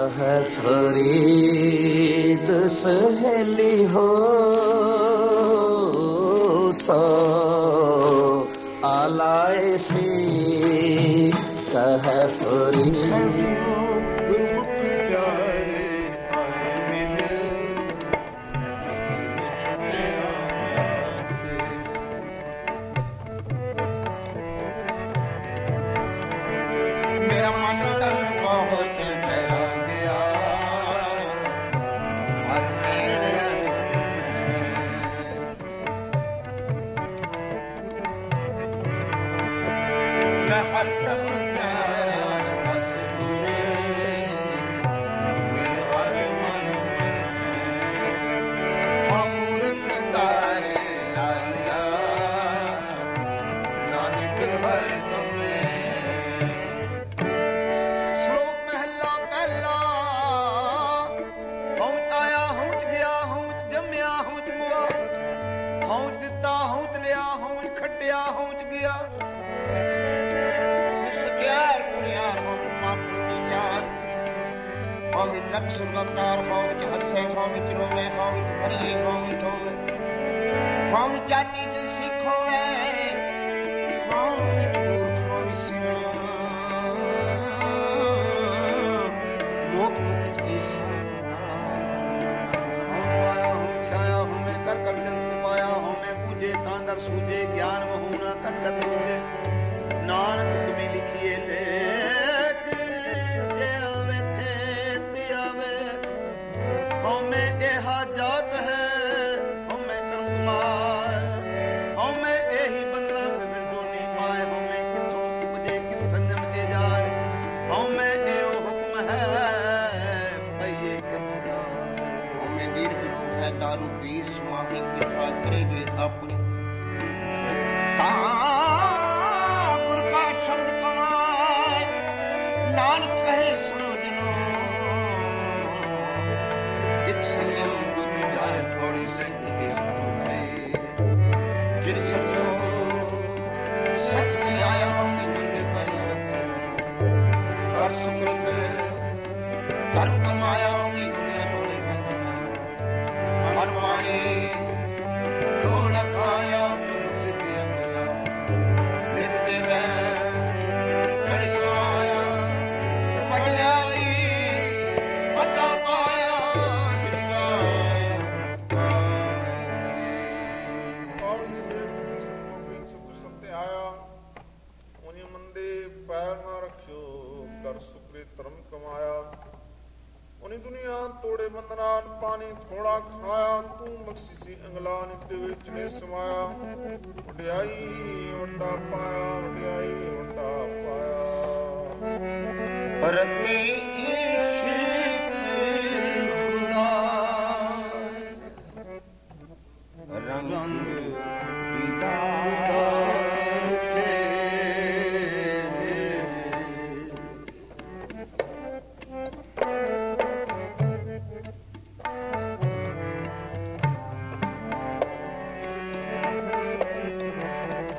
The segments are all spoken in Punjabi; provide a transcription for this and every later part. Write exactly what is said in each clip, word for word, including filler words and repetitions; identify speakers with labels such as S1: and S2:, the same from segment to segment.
S1: है फरीद सहेली हो सो आलाए सी कह फरीद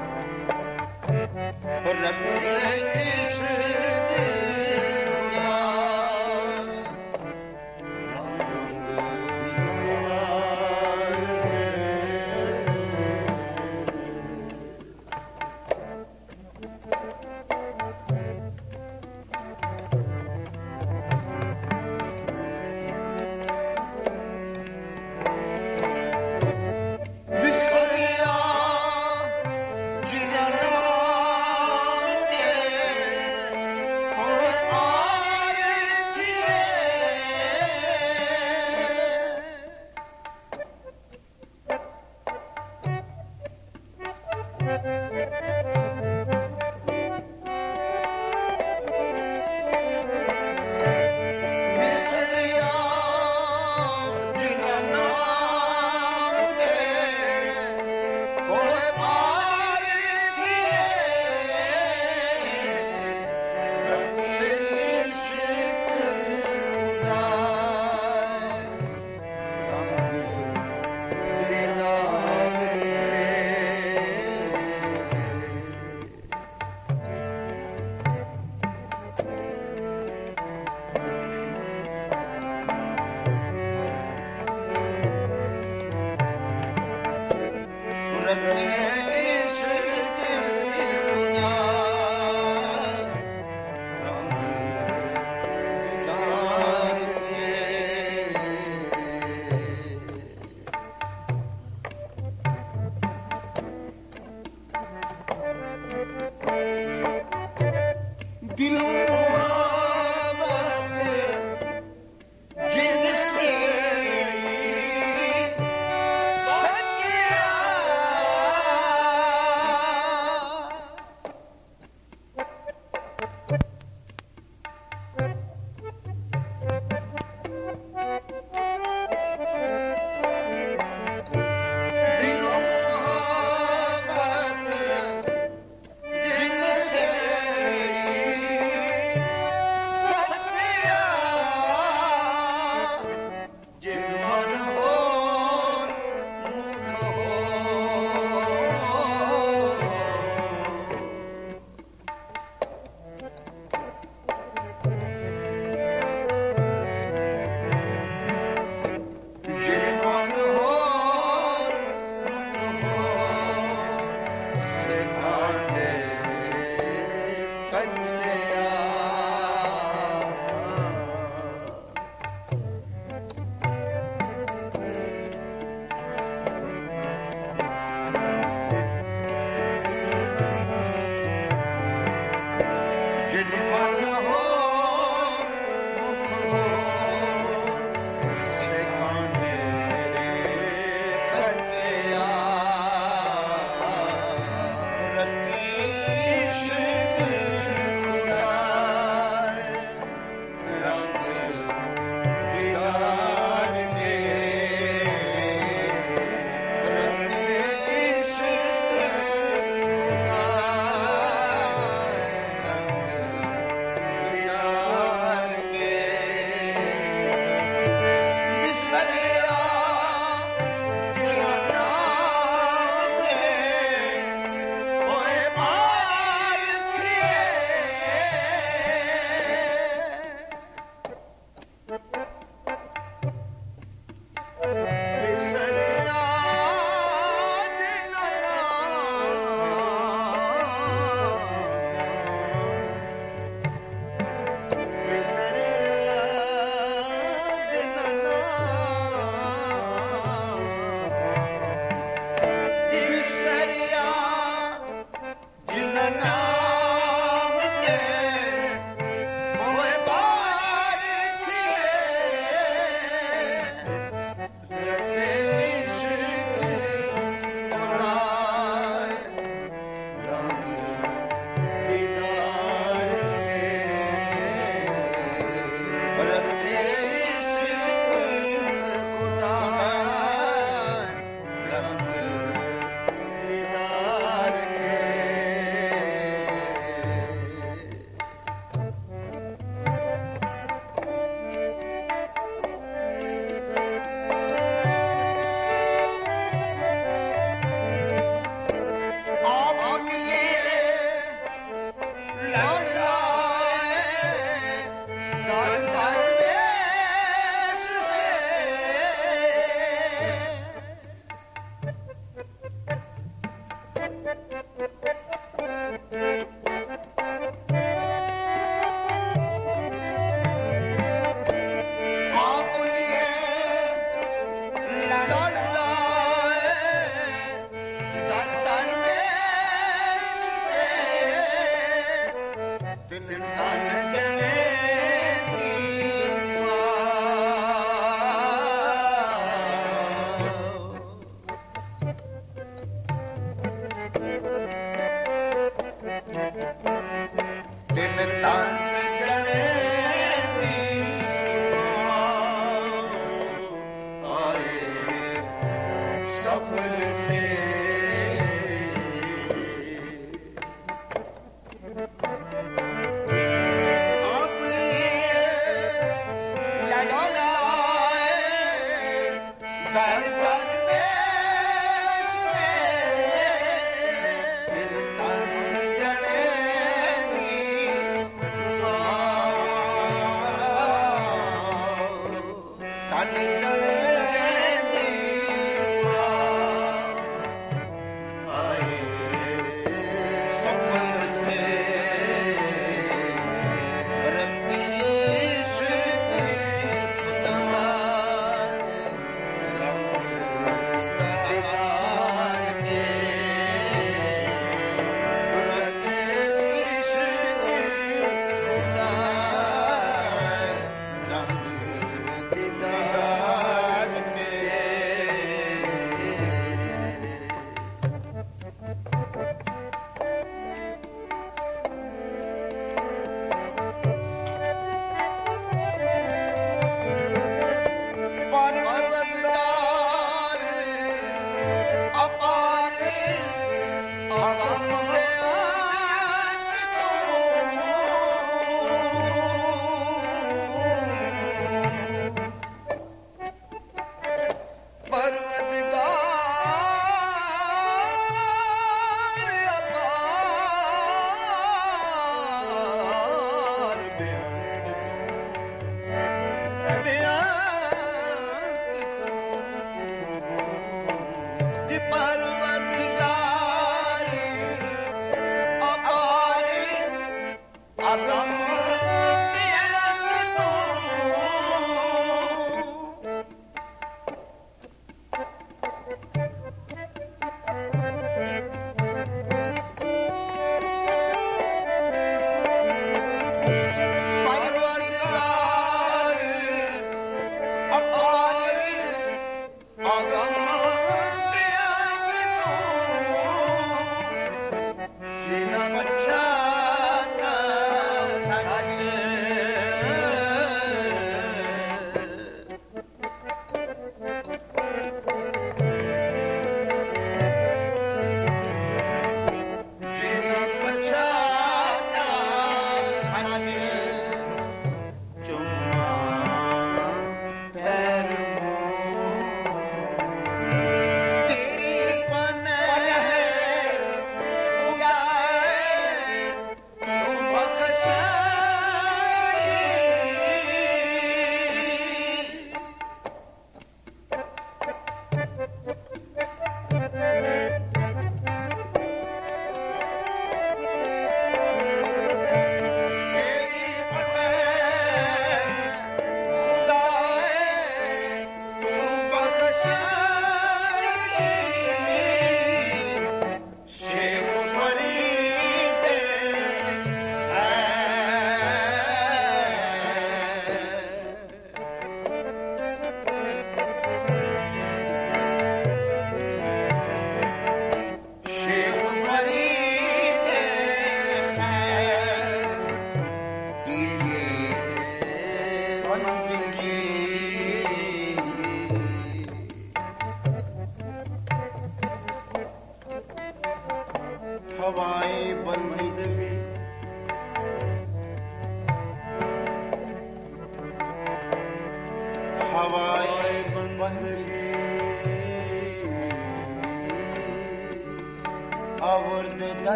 S2: रत्न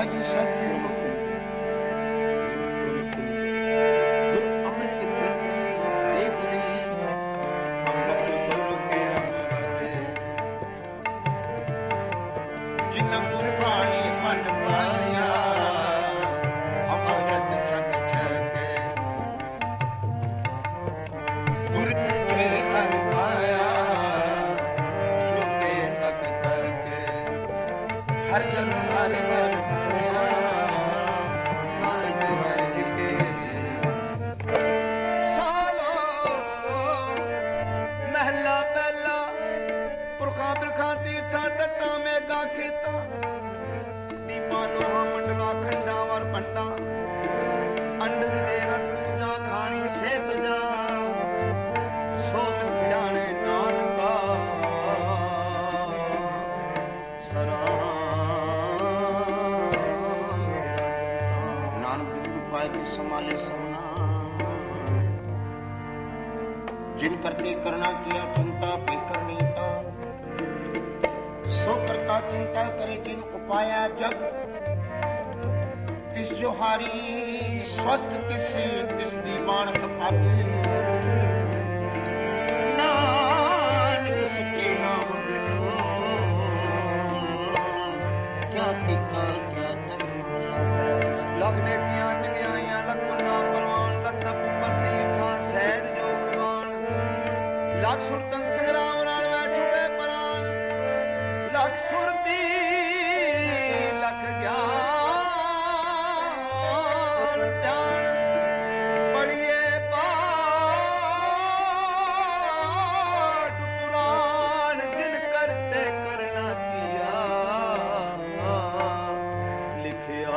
S2: भज सकियो गुरु अमृत देवरी अमृत गुरु के राम राजे जिन गुरबाणी मन पाया अमृत छक छक गुर के हर पाया झूठे तक तक हर जन हर हर नानक हर लिखे सालो महला पहला पुरखा बिरखा तीर्थां तट्टां मेघां खेतां दीपां लोहां मंडला खंडां वर पंडां अंडज दे रत तुझा खानी सेत जा सोत जाने नानका सरा के संभाले सबना जिन करते करना किया चिंता बेकर नीता सो करता चिंता करे किन उपाया जग तिस जो हारी स्वस्थ किस तिस दीवान कपाते नानक सके नाम बिनु क्या टिका क्या लगने किया चंगियाइयां लख पुन्ना परवान लख तप पर तीर्थां सहज जो विवान लख सुरतन संग्राम रण में छुटे प्राण लख सुरती लख ज्ञान ध्यान पढ़िए पाठ पुराण जिन करते करना किया लिखिया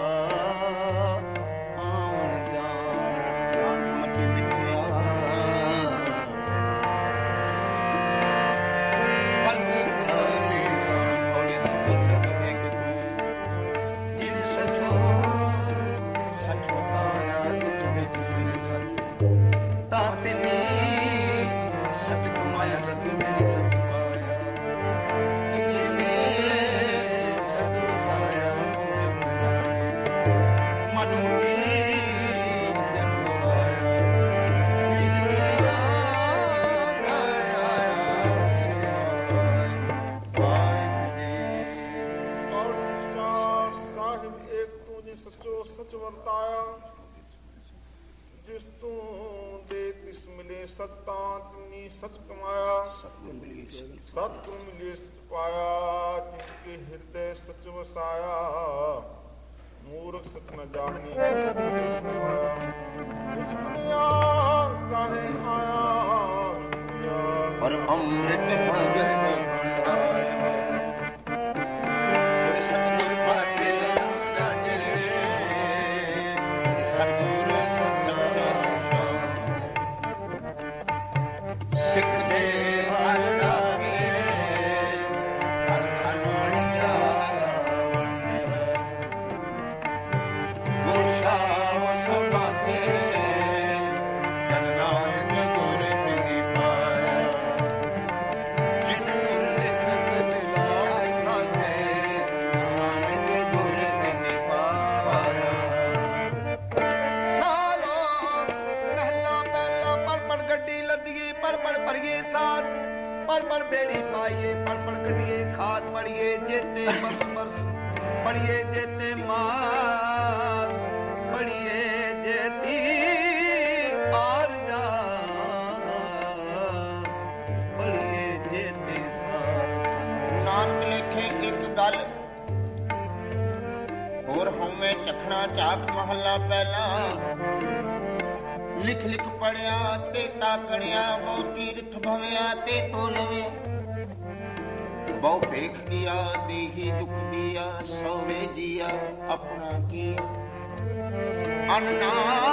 S2: सच कमाया सतगुरु मिले सच पाया जिनके हृदय सच वसाया मूर्ख सच न जानी काहे आया और अमृत भगत बेड़ी पाइए पढ़ पढ़ कटिए खाद पढ़िए जेते बरस बरस पढ़िए जेते मास पढ़िए जेती आर जा पढ़िए जेते सास नानक लिखे एक गल और हमें चखना चाक महला पहला लिख लिख पढ़िया ते ताकड़िया बहु तीर्थ भविया ते तो लवे बहु देख दिया देही दुख दिया सौवे जिया अपना किया अन्ना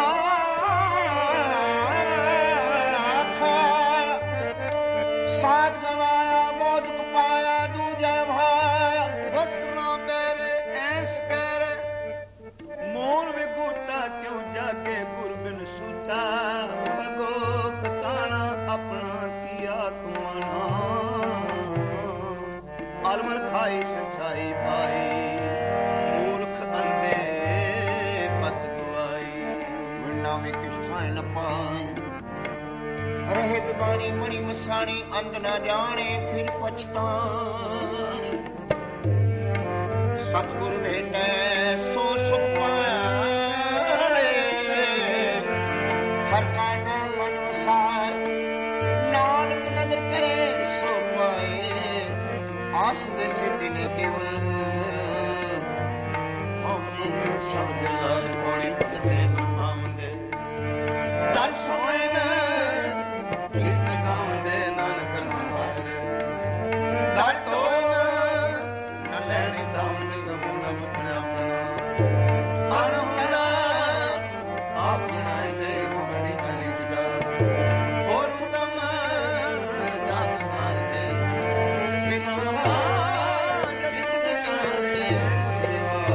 S2: खाया साथ गवाया बहुत दुख पाया दूजा भाया वस्त्र ना पहरे ऐस करे मोर वे गोता क्यों जाके गुरबिन सूता पगो पताना अपना किया तुमना आलमर खाई सच्चाई पाई मूर्ख ਕਹੇ ਬਿਮਾਰੀ ਬੜੀ ਮਸਾਣੀ, ਅੰਤ ਨਾ ਜਾਣੇ ਫਿਰ ਪਛਤਾਣੀ। ਸਤਿਗੁਰ ਭੇਟੈ ਸੋ ਸੁਖ ਪਾਏ, ਹਰ ਕਾ ਨਾਮ ਮਨ ਵਸਾਰ, ਨਾਨਕ ਨਦਰ ਕਰੇ ਸੋ ਪਾਏ। ਆਸ ਦੇਸੇ ਤਿਨੇ ਕੇਵਲ, ਹਉਮੈ ਸਭ ਜਲਾਲ ਪੌੜੀ ਭਗਤੇ ਗੁਰ ਪਾਵੰਦੇ। ਦਰ ਸੋਏ ਨ ਕੀਰਤ ਗਾਵੰਦੇ, ਨਾਨਕ ਨਾਮ ਦਰ ਟੋਏ ਨ ਲੈਣੀ ਦਾਵੰਦੇ। ਗਮੂ ਨ ਮੁਕਣਾ ਆਪਣਾ ਅਣ ਹੁੰਦਾ, ਆਪਣਾ ਦੇ ਹੋਣੀ ਕਲੀ ਜਗਾ। ਹੋਰ ਉਤਮ ਜਸ ਨਾਇ ਬਿਨ ਮਹਾ ਜਗ ਗੁਰ ਸੇਵਾ।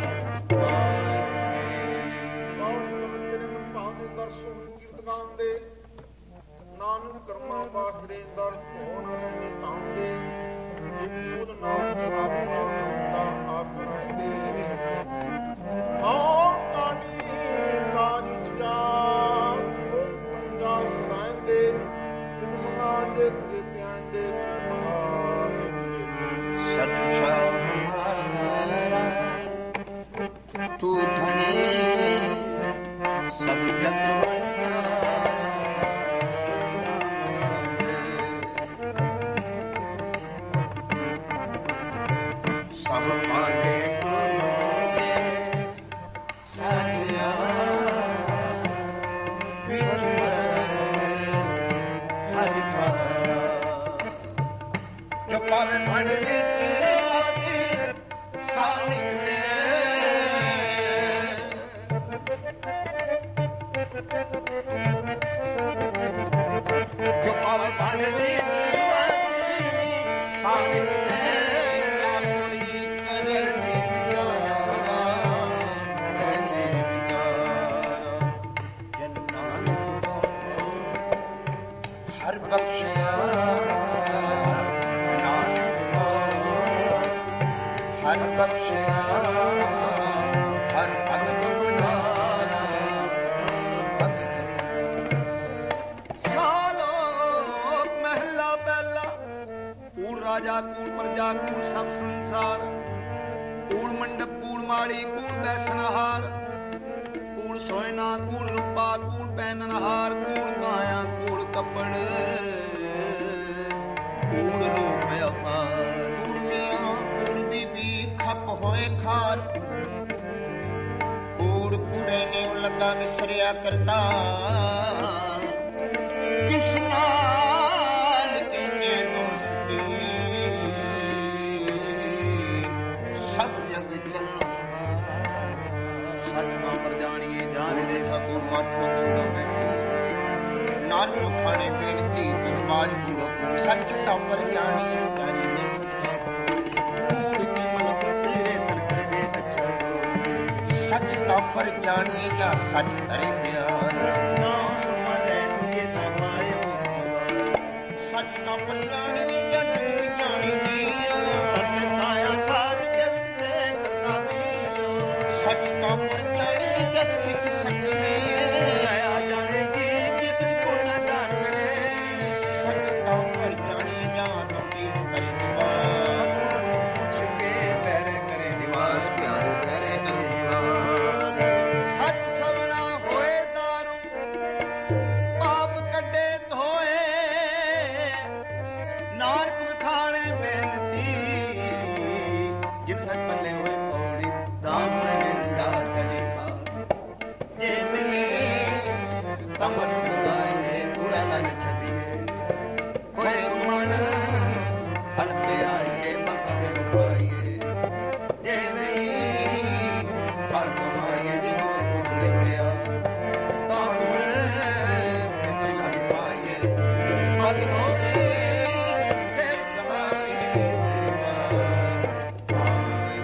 S3: ਨਾਨਕ ਕਰਮਾ ਬਾਖਰੇ ਦਰ ਹੋਣ ਨਹੀਂ ਤਾਉਂਦੇ। ਇੱਕ ਬੁੱਧ ਨਾਮ ਜਵਾਬ ਨਾ ਆਪਣਾ ਦੇ। ਆਉ ਕਾਲੀ ਕਾਜ ਜਾ ਪੰਜਾ ਸਦਾਇਂਦੇ, ਮਨਾ ਦੇ ਦਿੱਤਿਆਂਦੇ
S2: ਸਤ ਸ਼ਾਹ ਹਮਾਰਾ ਤੂੰ ਧਨੀ, ਸਭ ਜਗ ਸਭ ਪਾਂਡੇ ਕੋਗੇ ਸਾਧਿਆ ਵਿੱਚ ਵਸੇ ਹਰਿ ਤਾਰਾ। ਜੋ ਪਾਵੇ ਮਨ ਵਿੱਚ ਵਸਤੀ ਸਾਨਿਕ ਦੇ, ਜੋ ਪਾਵੇ ਮਨ ਵਿੱਚ ਵਸਤੀ ਸਾਨਿਕ ਦੇ। ਹਰ ਬਖਸ਼ਿਆ ਨਾਨਕ ਕੋ, ਹਰ ਬਖਸ਼ਿਆ ਹਰ ਭਗਤ ਬੁਲਾਰਾ।
S4: ਸਾਲੋਕ ਮਹਿਲਾ ਪਹਿਲਾ, ਕੂੜ ਰਾਜਾ ਕੂੜ ਪ੍ਰਜਾ ਕੂੜ ਸਭ ਸੰਸਾਰ। ਕੂੜ ਮੰਡਪ ਕੂੜ ਮਾੜੀ ਕੂੜ ਬੈਸਨਹਾਰ, ਕੂੜ ਸੋਇਨਾ ਕੂੜ ਰੂਪਾ ਕੂੜ ਪਹਿਨਨਹਾਰ। ਕੂੜ ਕਾਇਆ ਕੂੜ ਕੱਪੜ ਕੂੜ ਰੂਪ ਅਪਾਰ।
S2: ਕੂੜ ਮੀਆਂ ਕੂੜ ਬੀਬੀ ਖੱਪ ਹੋਏ ਖਾਰ, ਕੂੜ ਕੂੜੇ ਨੇ ਲੱਗਾ ਵਿਸਰਿਆ ਕਰਤਾ। ਕਿਸ ਨਾਲ ਕੀਤੇ ਦੋਸਤੀ, ਸਭ ਜਗ ਜਲਵਾ।
S4: ਸੱਚ ਮਾਂ ਪਰ ਜਾਣੀਏ ਜਾਣ ਦੇ
S2: ਸਕੂਰ ਮਾਠੋ ਕੂੜੋ ਬੈਠੋ, ਨਾਨਕੋ ਖਾਣੇ ਪੀਣ ਧੀ ਤਨਵਾਜ ਕੂੜੋ। ਸੱਚ ਤਾਂ ਪਰ ਜਾਣੀਏ ਜਾਣੇ ਦੇ ਸੱਚਾ,
S4: ਕੂੜ ਕੀ ਮਲਕ ਤੇਰੇ ਤਰ ਕਰੇ ਅੱਛਾ ਕੋ।
S2: ਸੱਚ ਤਾਂ ਪਰ ਜਾਣੀਏ ਜਾਂ ਸੱਚ ਧਰੇ ਪਿਆਰ।
S4: ਨਾ ਸੁਮਨ ਐਸੀ ਨਾ ਪਾਏ ਮੁਕਤਵਾਰ।
S2: ਸੱਚ ਤਾਂ ਪਰ ਜਾਣੀਏ ਜਾਂ ਤੂੰ ਜਾਣੀ ਦੀਆ।
S4: ਤਰਤੇ ਕਾਇਆ ਸਾਧ ਦੇ ਵਿੱਚ ਤੇ ਕਰਤਾ ਵੀ।
S2: ਸੱਚ ਤਾਂ ਪਰ ਜਾਣੀਏ ਜਾਂ ਸਿੱਖ ਸਕਨੇ।
S4: ਆਇਆ ਜਾਣੇਗੀ ਕਿ ਕੁਝ ਕੋ ਨਾ ਜਾਣ ਕਰੇ।
S2: ਸੱਚ ਤਾਂ ਪਰ ਜਾਣੀਏ ਜਾਂ ਤੌਲੀਦ ਕਰੇ ਨਿਵਾਸ।
S4: ਸਤਿਗੁਰੂ ਨੂੰ ਪੁੱਛ ਕੇ ਪੈਰੇ ਕਰੇ ਨਿਵਾਸ।
S2: ਪਿਆਰੇ ਪੈਰੇ ਕਰੇ ਨਿਵਾਸ।
S4: ਸੱਚ ਸਵਣਾ ਹੋਏ ਦਾਰੂ, ਪਾਪ ਕੱਢੇ ਧੋਏ। ਨਾਨਕ ਵਿਖਾਣੇ ਬੇਨਤੀ, ਜਿਨ ਸੱਚ ਪੱਲੇ ਹੋਏ ਪੌੜੀ। ਦਾਮ ਮਹਿੰਦਾ ਕਲੀ ਖਾ, ਜੇ ਮਿਲੇ ਤਮਸ ਬੁਦਾਈਏ। ਕੂੜਾ ਲਾਜ ਛੱਡੀਏ ਹੋਏ ਗੁਮਾਨ, ਅਲਫ ਦੇ ਆਈਏ ਮਤ ਵੇ ਪਾਈਏ। ਜੇ ਨਹੀਂ ਪਰ ਕਮਾਈਏ ਜੇ ਹੋ ਗੁਣ ਲਿਖਿਆ, ਤਾਂ ਗੁਣ ਤੇ ਲੜੀ ਪਾਈਏ। ਮਤ ਹੋਵੇ ਸੇ ਕਮਾਈਏ ਸਿਰਵਾਰ ਪਾਈਏ।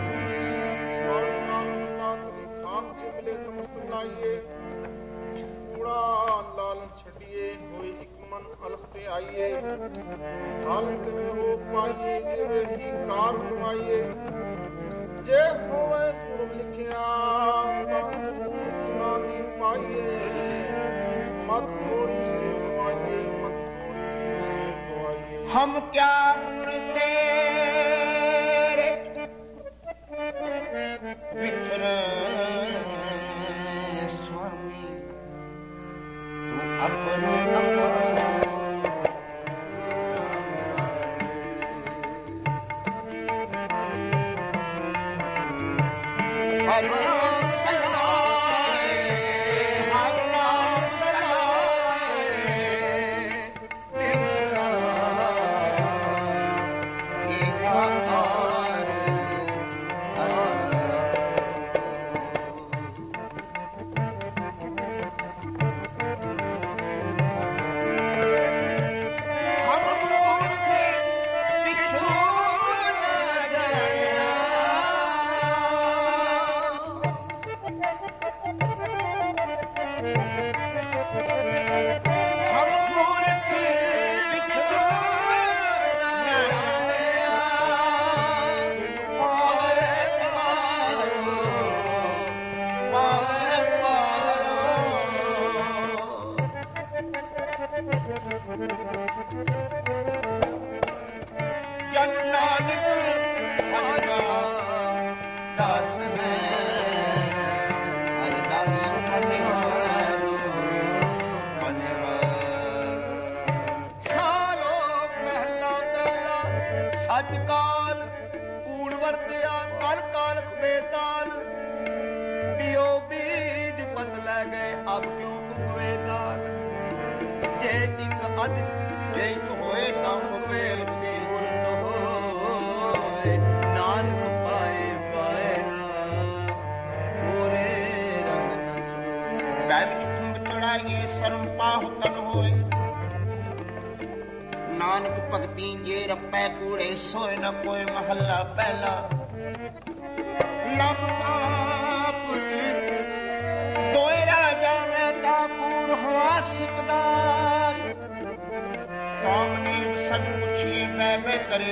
S3: ਨਾਮ ਚਿਮਲੇ ਤਮਸਤ ਲਾਈਏ। ਕੂੜਾ ਲਾਲਨ ਛੱਡੀਏ, ਹੋਏ ਇੱਕ ਮਨ ਅਲਖ ਤੇ ਆਈਏ। ਹਾਲਤ ਵਿੱਚ ਹੋ ਪਾਈਏ, ਜਿਵੇਂ ਹੀ ਕਾਰ ਕਮਾਈਏ। ਜੇ ਹੋਵੇ ਗੁਰੂ ਲਿਖਿਆ, ਤਾਂ ਗੁਰੂ ਪਾਈਏ। ਮਤ ਥੋੜੀ ਸੇ ਕਮਾਈਏ, ਮਤ
S2: हम क्या गुण तेरे विठुर स्वामी तू अपने अपार हर नाम सलाए हर नाम सलाए दिन रात एक आस हम मूर्ख किछु न जानिया हम मूर्ख किछु न जानिया पावे पारो पावे पारो जन नानक हरा दास है हर दास बनिहारो बनिहार
S4: ਸਾਲੋ ਪਹਿਲਾ ਪਹਿਲਾ ਸੱਚ ਕਾਲ ਕੂੜ ਵਰਤਿਆ ਕਲ ਕਾਲ ਖਬੇਤਾਲ ਬਿਓ ਬੀਜ ਪਤ ਲੈ ਗਏ ਅਬ ਕਿਉਂ ਉਗਵੇ ਤਾਲ ਜੇ ਇੱਕ ਅਧ
S2: ਜੇ ਇੱਕ ਹੋਏ ਤਾਂ
S4: ਉਗਵੇ ਤੇ ਉਰਤ ਹੋਏ ਨਾਨਕ ਪਾਏ ਪਾਇਰਾ ਹੋਰੇ ਰੰਗ ਨ ਸੋਏ
S2: ਬੈ ਵਿੱਚ ਖੰਭ ਚੜਾਈਏ ਸ਼ਰਮ ਪਾਹੁ ਤਨ ਹੋਏ ਨਾਨਕ ਭਗਤੀ ਜੇ ਰੱਪੈ ਕੂੜੇ ਸੋਏ ਨ ਕੋਈ ਮਹੱਲਾ ਪਹਿਲਾ ਲਬ ਪਾਪ ਦੋਇ ਰਾਜਾ ਮੈਂ ਤਾ ਕੂੜ ਹੋਆ ਸਿਕਦਾਰ ਕਾਮ ਨੀਵ ਸਤ ਪੁੱਛੀਏ ਬੈ ਬੈ ਕਰੇ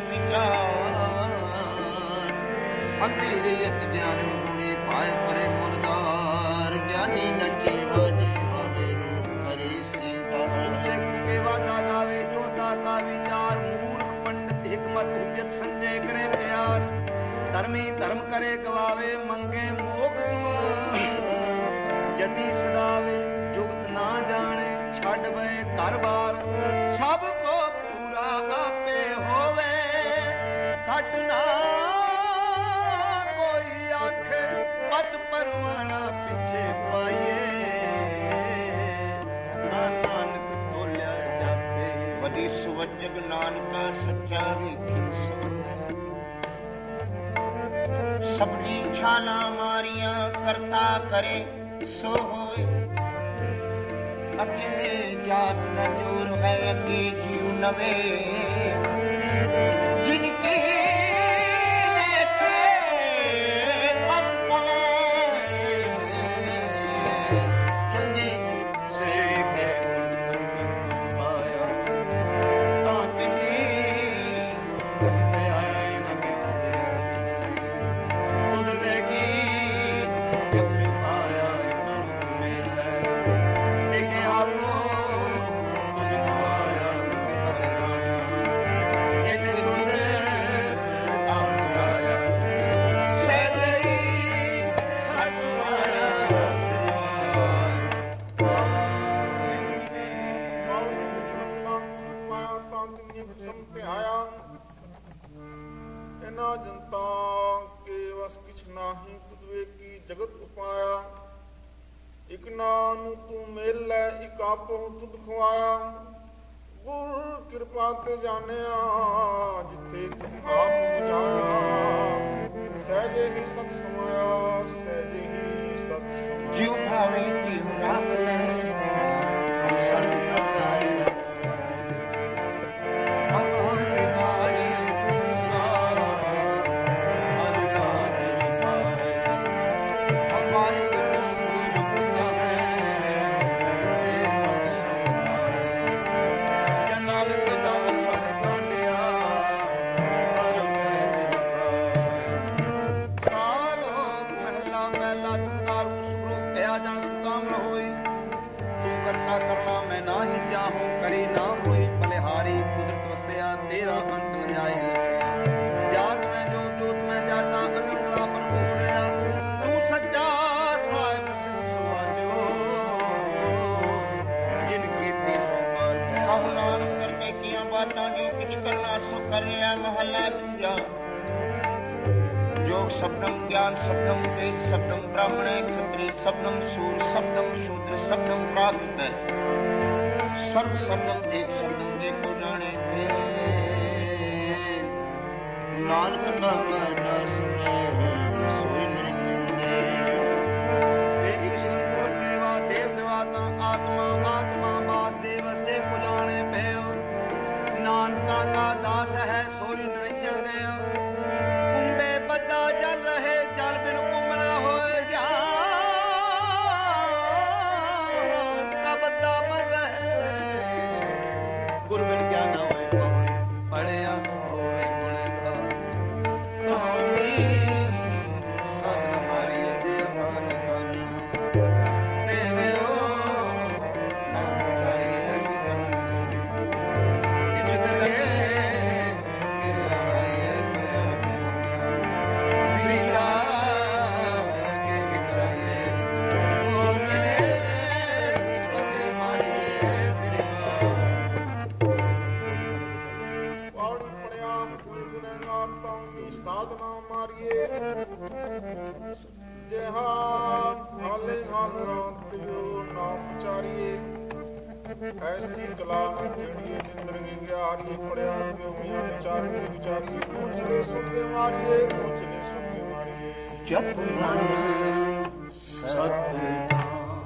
S2: ਵਿਚਾਰ ਅੰਧੇਰੇ ਯਤ ਗਿਆਨ ਹੋਣੇ ਪਾਏ ਪਰੇ ਮੁਰਦਾਰ ਗਿਆਨੀ ਨਚੇ ਵਜੇ ਵਜੇ ਨੂੰ ਕਰੇ ਸੀਦਾਰ
S4: ऊंचे कूके वादा गावे जोता का विचार मूर्ख पंडित हिकमत उद्यत संजय करे प्यार धर्मी धर्म करे गवावे मंगे मोख दुआर जति सदावे जुगत ना जाने छड़ वे घर बार सब को पूरा आपे होवे घट ना कोई आखे पत परवाना पीछे पाइए ਨਾਨਕ ਬੋਲਿਆ ਜਾਪੇ
S2: ਵਡੀ ਸੁਵਜਗ ਨਾਨਕਾ ਸੱਚਾ ਵੇਖੀ ਸੋਇਆ ਸਭਨੀ ਛਾਲਾਂ ਮਾਰੀਆਂ ਕਰਤਾ ਕਰੇ ਸੋ ਹੋਵੇ ਅੱਗੇ ਜਾਤ ਨ ਜੋਰ ਹੈ ਅੱਗੇ ਜੀਉ ਨਵੇਂ ਜਿਨ ਕੀ ਲੇਖੇ ਆਪਣੇ ਚੰਗੇ
S4: ਸੇ ਕੇ ਪਾਇਆ ਤਾਂ ਤਿਨੀ ਸਤੇ ਆਇਆ ਨਾ ਕੇ ਤੁਧ ਵੇਗੀ ਜਪਰ ਪਾਇਆ ਇਹਨਾਂ ਨੂੰ ਮਿਲੇ ਇੱਕ ਆਪੋ ਤੁਧ ਕੋ ਆਇਆ ਕਿ ਪਰ ਜਾਣਿਆ ਇੱਕ ਤੁਧ ਆਪ ਆਇਆ
S2: ਸਹਿਦਰੀ ਸਚ ਮਾਇਆ
S3: ਇਨਾ ਜਨਤਾ ਕੇ ਵਸ ਕਿਛ ਨਾਹੀ ਤੁਧਵੇ ਕੀ ਜਗਤ ਉਪਾਇਆ ਇਕ ਨਾਮ ਤੂੰ ਮੇਲ ਲੈ ਇਕ ਆਪੋ ਤੁਧ ਖਵਾਇਆ ਗੁਰ ਕਿਰਪਾ ਤੇ ਜਾਣਿਆ ਜਿੱਥੇ ਤੂੰ ਆਪ ਬੁਝਾਇਆ ਸਹਿਜੇ ਹੀ ਸਤ ਸਮਾਇਆ ਸਹਿਜੇ ਹੀ ਸਤ ਸਮਾਇਆ
S2: ਜਿਉ ਭਾਵੇ ਤਿਉ ਰੱਖ ਲੈ ਹਮ ਸਰਬ ਪ੍ਰਣਾਏ ਰੱਖ ਭਗਵਾਨ ਵਿਗਾੜੇ ਤਿਨ ਸਨਾਰਾ ਹਰ ਨਾਮ ਰਿਪਾਏ ਹਮਾਰੇ ਤੁਮ ਗੁਰੂ ਪਿਤਾ ਹੈ ਤੇ ਮਤ ਸਮਾਏ
S4: ਜਨਾਲ ਪਿਤਾ ਸਰ ਕਾਂਡਿਆ ਹਰ ਪੈ ਦੇ ਸਾਲੋ ਮਹਿਲਾ ਮਹਿਲਾ ਤਾਰੂ ਸੁਰੋ ਪਿਆ ਜਾਂ ਸੁਕਾਮ ਹੋਈ
S2: कुछ करना सो करिया महला दूजा। योग शब्दम ज्ञान शब्दम वेद शब्दम ब्राह्मण क्षत्रिय शब्दम सूर शब्दम शूद्र शब्दम प्राकृत सर्व शब्दम एक शब्दम देखो जाने थे। नानक नाम दास सोई निरंजन
S4: एक सर्व देवा देव देवाता आत्मा आत्मा वासुदेव से को जाने भयो। नानका का दास है सोई निरंजन देव। कुंभे बद्दा जल रहे जल बिन कुंभ न होए ज्ञान का बद्दा मर रहे। गुरु बिन ज्ञान न होए पौड़ी पढ़िया होए गुणगान। साधन मारी अजय मान करना देवे हो नाम चारी ऐसी करना इज्जत रे के हमारी प्रिया के भिखारी ओ मिले स्वके मारी श्रीमान।
S3: ਪਾਣੀ ਪੜਿਆ ਕੋਈ ਗੁਨਹਗਾਰ ਤਾਂ ਵੀ ਸਾਧਨਾ ਮਾਰੀਏ। ਜਿਹਾ ਹਾਲੇ ਹਾਲਾਂ ਤਿਉ ਨਾਮ ਵਿਚਾਰੀਏ। ਐਸੀ ਕਲਾ ਨ ਖੇੜੀਏ ਜਿੰਦਰਗੀ ਗਿਆਰੀਏ। ਪੜਿਆ ਤਿਉ ਮੀਆਂ ਵਿਚਾਰੀਏ ਵਿਚਾਰੀਏ। ਪਹੁੰਚਲੇ ਸੁਣਦੇ ਮਾਰੀਏ ਪਹੁੰਚਲੇ ਸੁਣਦੇ ਮਾਰੀਏ।
S2: जप मन
S4: सतनाम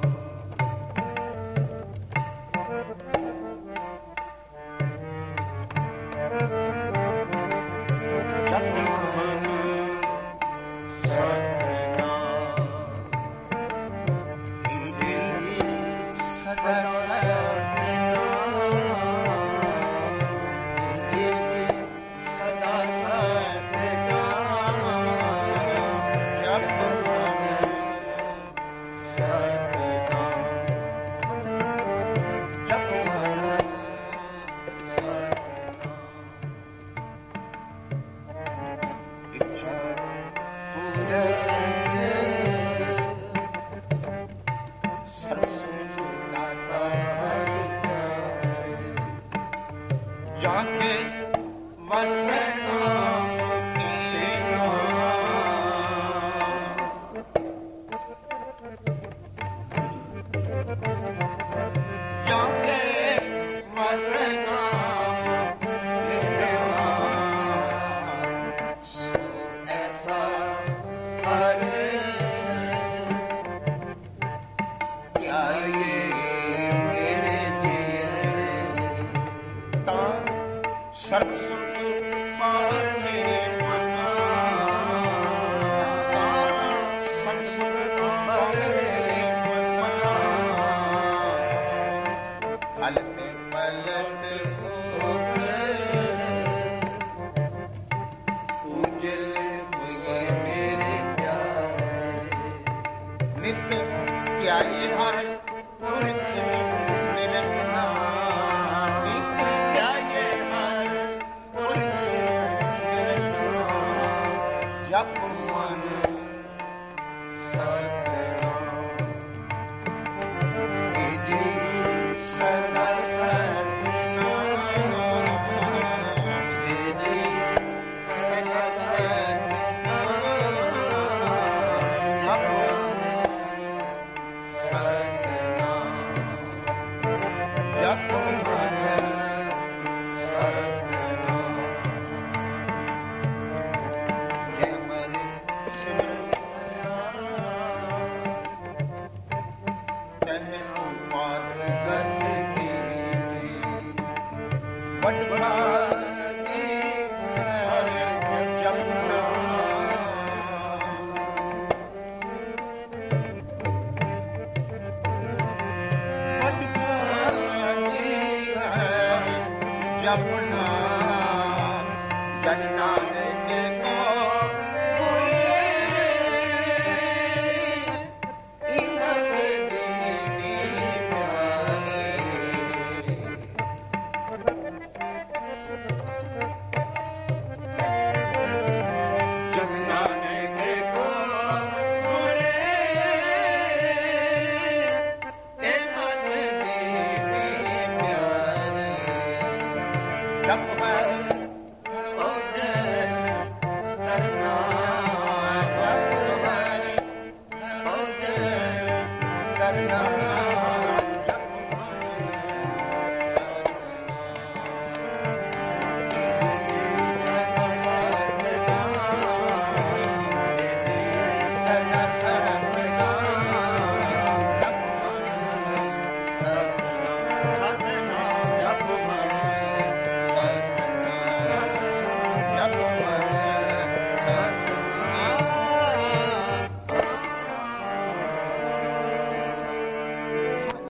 S2: जप मन
S4: सतनाम
S2: सदा
S4: सदा सतनाम
S2: जप
S4: सतनाम
S2: जप मन इच्छा पूरे सर्व सुख दाता जाके वसे नाम के जाके वसे नाम के सो ऐसा हरे क्या ये मेरे जीने ता सर्व सुख पार मेरे मना ता सर्व सुख पार मेरे मना हलक पलक होके उजल हुए मेरे प्यारे। नित क्या ये हर पुरख निरंजना नित क्या ये हर पुरख निरंजना जप मन सतनाम इति सदा सतनाम इति सदा सतनाम जप सतनाम जप मन सतनाम जय हमारे सिमरया तह उपात गत की बट भागी हर जपना बट भागी हर जपना जन नानक को पूरे इमन दीनी प्यारे। जन नानक को पूरे इमन दीनी प्यारे। ਜਪ ਹੈ